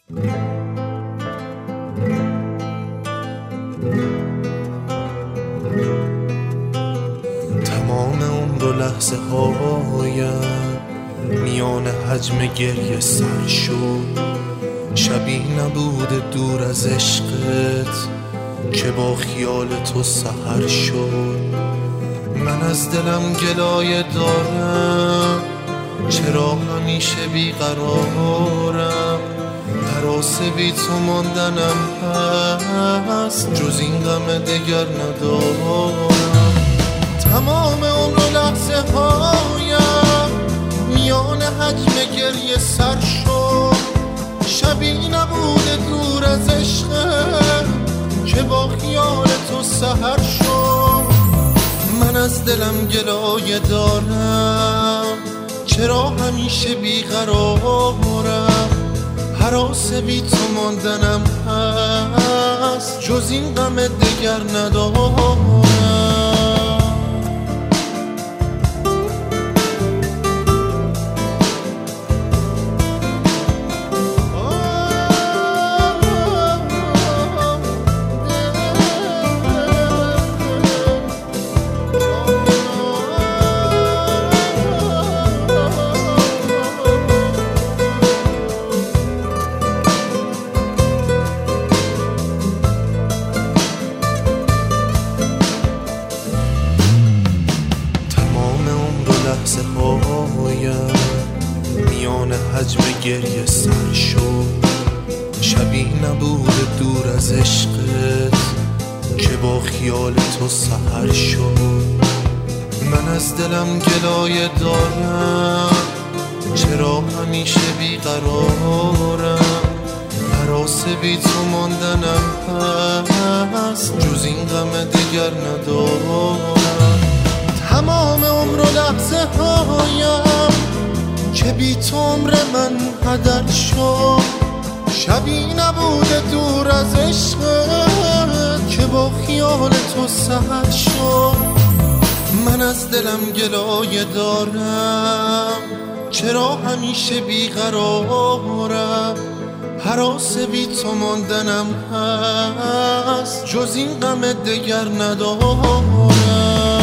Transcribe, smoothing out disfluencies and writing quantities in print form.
تمام عمر و لحظه هایم میان حجم گریه سر شد. شبی نبود دور از عشقت که با خیال تو سحر شد. من از دلم گلایه دارم، چرا همیشه بیقرارم؟ هراس بی تو ماندنم هست، جز این غم دگر ندارم. تمام عمر و لحظه هایم میان حجم گریه سر شد. شبی نبود دور از عشقت که با خیال تو سحر شد. من از دلم گلایه دارم، چرا همیشه بیقرارم؟ هراس بی تو ماندنم هست، جز این غم دگر ندارم. لحظه هایم میان حجم گریه سر شد. شبی نبود دور از عشقت که با خیال تو سحر شد. من از دلم گلایه دارم، چرا همیشه بیقرارم؟ هراس بی تو ماندنم هست، جز این غم دگر ندارم. تمام عمر و لحظه هایم که بی تو عمر من هدر شد. شبی نبود دور از عشقت که با خیال تو سحر شد. من از دلم گلایه دارم، چرا همیشه بیقرارم؟ هراس بی تو ماندنم هست، جز این غم دگر ندارم.